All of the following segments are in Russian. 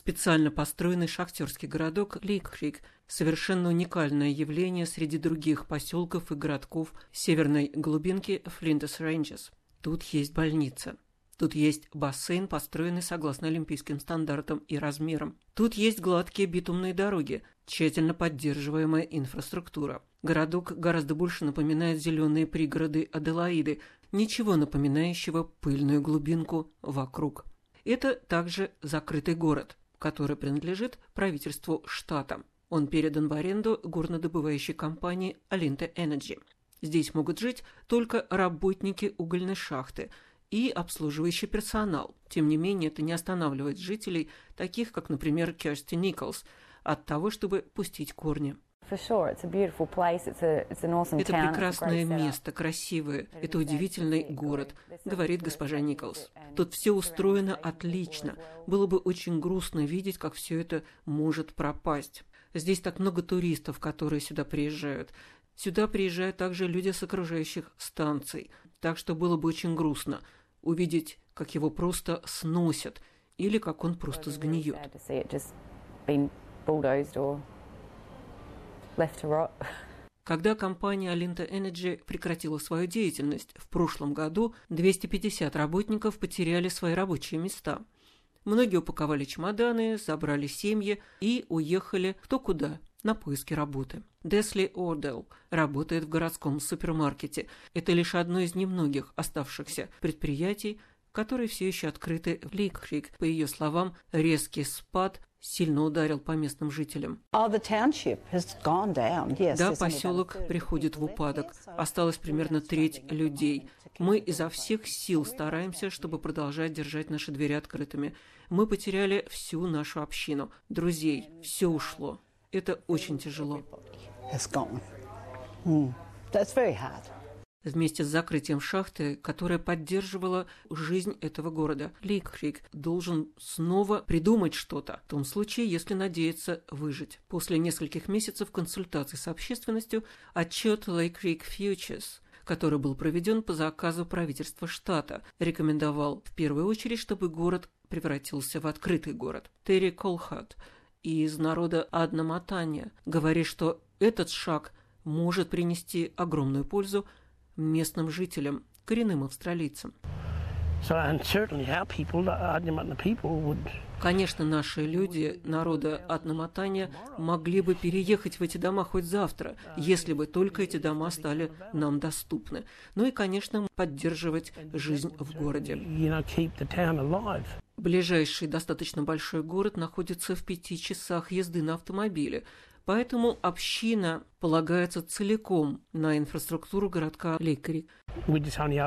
Специально построенный шахтерский городок Лейк-Крик – совершенно уникальное явление среди других поселков и городков северной глубинки Флиндерс-Рейнджес. Тут есть больница. Тут есть бассейн, построенный согласно олимпийским стандартам и размерам. Тут есть гладкие битумные дороги, тщательно поддерживаемая инфраструктура. Городок гораздо больше напоминает зеленые пригороды Аделаиды, ничего напоминающего пыльную глубинку вокруг. Это также закрытый город, который принадлежит правительству штата. Он передан в аренду горнодобывающей компании Alinta Energy. Здесь могут жить только работники угольной шахты и обслуживающий персонал. Тем не менее, это не останавливает жителей, таких как, например, Керсти Николс, от того, чтобы пустить корни. Это прекрасное место, красивое, это удивительный город, говорит госпожа Николс. Тут все устроено отлично. Было бы очень грустно видеть, как все это может пропасть. Здесь так много туристов, которые сюда приезжают. Сюда приезжают также люди с окружающих станций. Так что было бы очень грустно увидеть, как его просто сносят или как он просто сгниет. Когда компания Alinta Energy прекратила свою деятельность в прошлом году, 250 работников потеряли свои рабочие места. Многие упаковали чемоданы, забрали семьи и уехали кто куда на поиски работы. Десли Ордел работает в городском супермаркете. Это лишь одно из немногих оставшихся предприятий, которые все еще открыты в Лейк-Крик. По ее словам, резкий спад сильно ударил по местным жителям. Да, поселок приходит в упадок. Осталось примерно треть людей. Мы изо всех сил стараемся, чтобы продолжать держать наши двери открытыми. Мы потеряли всю нашу общину, друзей. Все ушло. Это очень тяжело. Вместе с закрытием шахты, которая поддерживала жизнь этого города, Лейк-Крик должен снова придумать что-то, в том случае, если надеется выжить. После нескольких месяцев консультаций с общественностью отчет Lake Creek Futures, который был проведен по заказу правительства штата, рекомендовал в первую очередь, чтобы город превратился в открытый город. Терри Колхат из народа Адна-Матанья говорит, что этот шаг может принести огромную пользу местным жителям, коренным австралийцам. Конечно, наши люди, народа Адна-Матанья, могли бы переехать в эти дома хоть завтра, если бы только эти дома стали нам доступны. Ну и, конечно, поддерживать жизнь в городе. Ближайший достаточно большой город находится в 5 часах езды на автомобиле. Поэтому община полагается целиком на инфраструктуру городка Лейк-Крик. Мы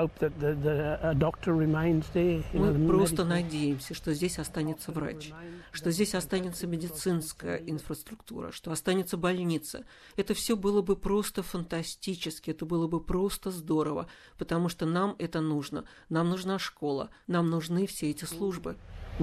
просто надеемся, что здесь останется врач, что здесь останется медицинская инфраструктура, что останется больница. Это все было бы просто фантастически, это было бы просто здорово, потому что нам это нужно. Нам нужна школа, нам нужны все эти службы.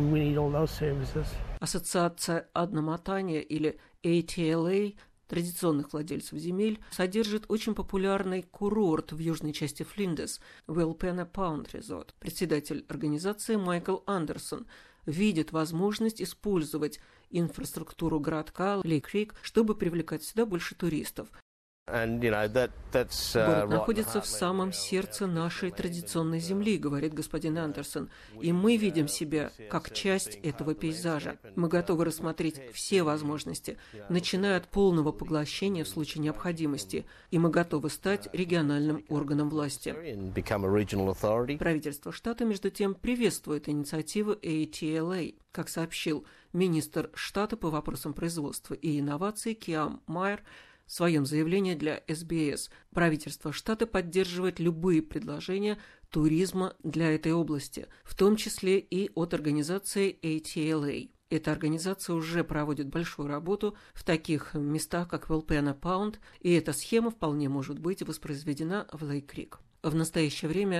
Ассоциация Адна-Матанья или ATLA, традиционных владельцев земель, содержит очень популярный курорт в южной части Флиндерс – Велпена Паунд Резорт. Председатель организации Майкл Андерсон видит возможность использовать инфраструктуру городка Лейк-Крик, чтобы привлекать сюда больше туристов. Город находится в самом сердце нашей традиционной земли, говорит господин Андерсон, и мы видим себя как часть этого пейзажа. Мы готовы рассмотреть все возможности, начиная от полного поглощения в случае необходимости, и мы готовы стать региональным органом власти. Правительство штата, между тем, приветствует инициативу ATLA, как сообщил министр штата по вопросам производства и инноваций Киам Майер в своем заявлении для СБС. Правительство штата поддерживает любые предложения туризма для этой области, в том числе и от организации ATLA. Эта организация уже проводит большую работу в таких местах, как Велпена Паунд, и эта схема вполне может быть воспроизведена в Лейк-Крик. В настоящее время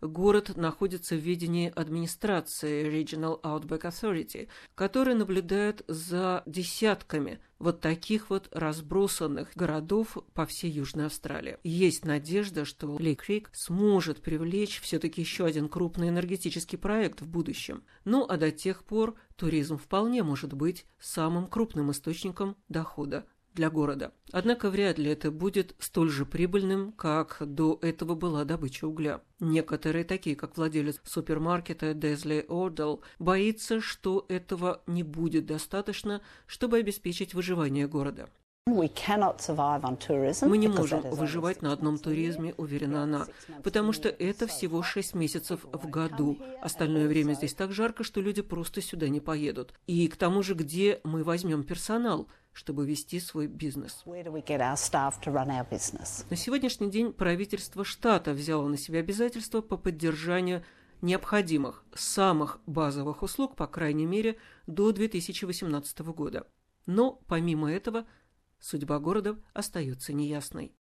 город находится в ведении администрации Regional Outback Authority, которая наблюдает за десятками вот таких вот разбросанных городов по всей Южной Австралии. Есть надежда, что Лейк-Крик сможет привлечь все-таки еще один крупный энергетический проект в будущем. Ну а до тех пор туризм вполне может быть самым крупным источником дохода для города. Однако вряд ли это будет столь же прибыльным, как до этого была добыча угля. Некоторые, такие как владелец супермаркета Дезли Ордал, боится, что этого не будет достаточно, чтобы обеспечить выживание города. Мы не можем выживать на одном туризме, уверена она, потому что это всего 6 месяцев в году. Остальное время здесь так жарко, что люди просто сюда не поедут. И к тому же, где мы возьмем персонал, чтобы вести свой бизнес? На сегодняшний день правительство штата взяло на себя обязательства по поддержанию необходимых, самых базовых услуг, по крайней мере, до 2018 года. Но, помимо этого, судьба города остается неясной.